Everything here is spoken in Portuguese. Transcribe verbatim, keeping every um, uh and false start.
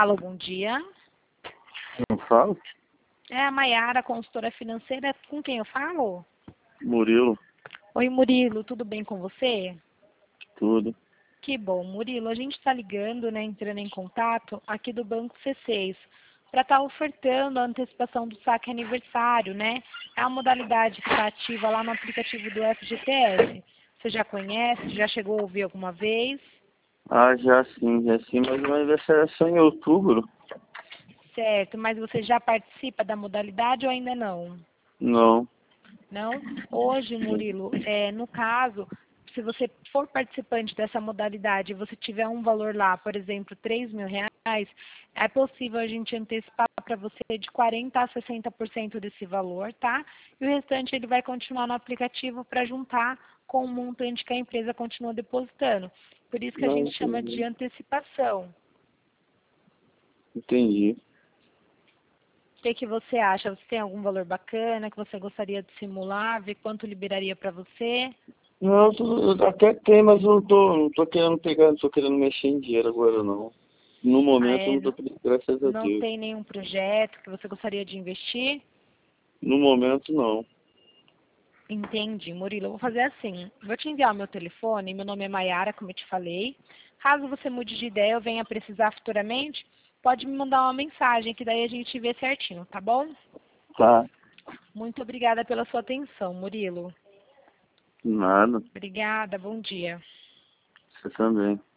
Alô, bom dia. Não falo? É a Maiara, consultora financeira. Com quem eu falo? Murilo, Oi, Murilo, tudo bem com você? tudo. Que bom, Murilo. A gente está ligando, né, entrando em contato aqui do Banco C seis para estar ofertando a antecipação do saque aniversário, né? É a modalidade que está ativa lá no aplicativo do F G T S. Você já conhece? Já chegou a ouvir alguma vez? Ah, já sim, já sim, mas o meu aniversário é só em outubro. Certo, mas você já participa da modalidade ou ainda não? Não. Não? Hoje, Murilo, é, no caso, se você for participante dessa modalidade e você tiver um valor lá, por exemplo, três mil reais, é possível a gente antecipar para você de quarenta a sessenta por cento desse valor, tá? E o restante ele vai continuar no aplicativo para juntar com o montante que a empresa continua depositando. Por isso que a Não, gente chama de entendi. antecipação. Entendi. O que, que você acha? Você tem algum valor bacana que você gostaria de simular, ver quanto liberaria para você? Não, eu tô- eu até tem, mas eu não tô, não tô querendo pegar, não tô querendo mexer em dinheiro agora, não. No Ah, momento eu é, não tô n- querendo, graças a não Deus. tem nenhum projeto que você gostaria de investir? No momento, não. Entendi, Murilo. Eu vou fazer assim. Vou te enviar o meu telefone. Meu nome é Maiara, como eu te falei. Caso você mude de ideia ou venha precisar futuramente, pode me mandar uma mensagem, que daí a gente vê certinho, tá bom? Tá. Muito obrigada pela sua atenção, Murilo. Nada. Obrigada, bom dia. Você também.